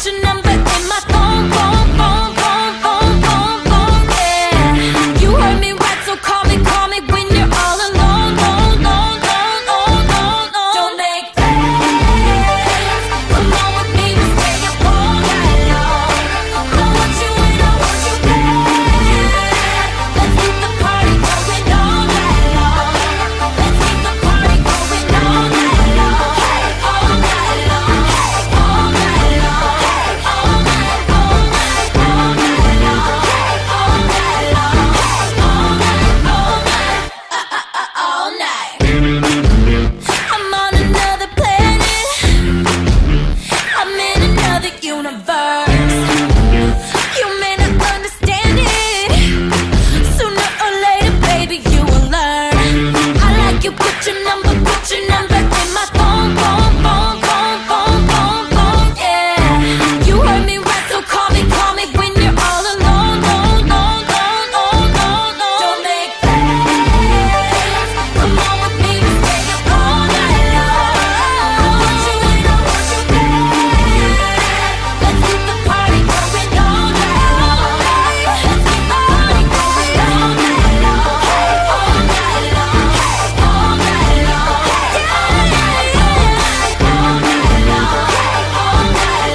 your number in my phone, phone, phone, phone, phone, phone, phone, yeah. You heard me right, so call me when you're all alone, alone, alone, alone, alone, alone. Don't make plans. Come on with me, we'll stay up all night long. I want you and I want you back. Let's keep the party going all night long. Let's keep the party going all night long. All night long. All night long. All night, all night, all night long. All night long. All night, all night. I'm on another planet. I'm in another universe. You may not understand it. Sooner or later, baby, you will learn. I like you, put your number in my phone, phone, phone, phone, phone, phone, phone, yeah. You heard me right, so call me when you're all alone, alone, alone, alone, alone, alone. Don't make plans. Come on with me, we'll stay up all night long. I want you and I want you back. Let's keep the party going all night long. Let's keep the party going all night long. All night long. All night long. Yeah, yeah, yeah. All night long. All night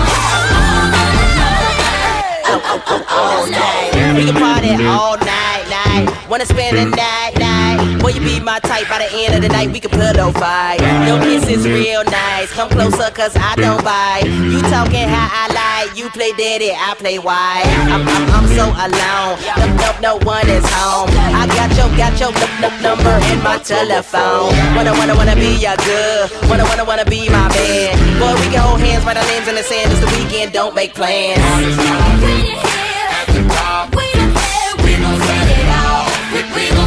long. All night. We can party all night, night. Wanna spend the night, night. Will you be my type by the end of the night? We can pillow fight. Your kiss is real nice. Come closer, cause I don't bite. You talking how I like. You play daddy, I play white. I'm so alone. No one is home. I got your number in my telephone. Wanna be your good. Wanna be my man. Boy, we can hold hands, write our names in the sand. It's the weekend, don't make plans. When you're here, we don't care, we gon' set it off. We gon'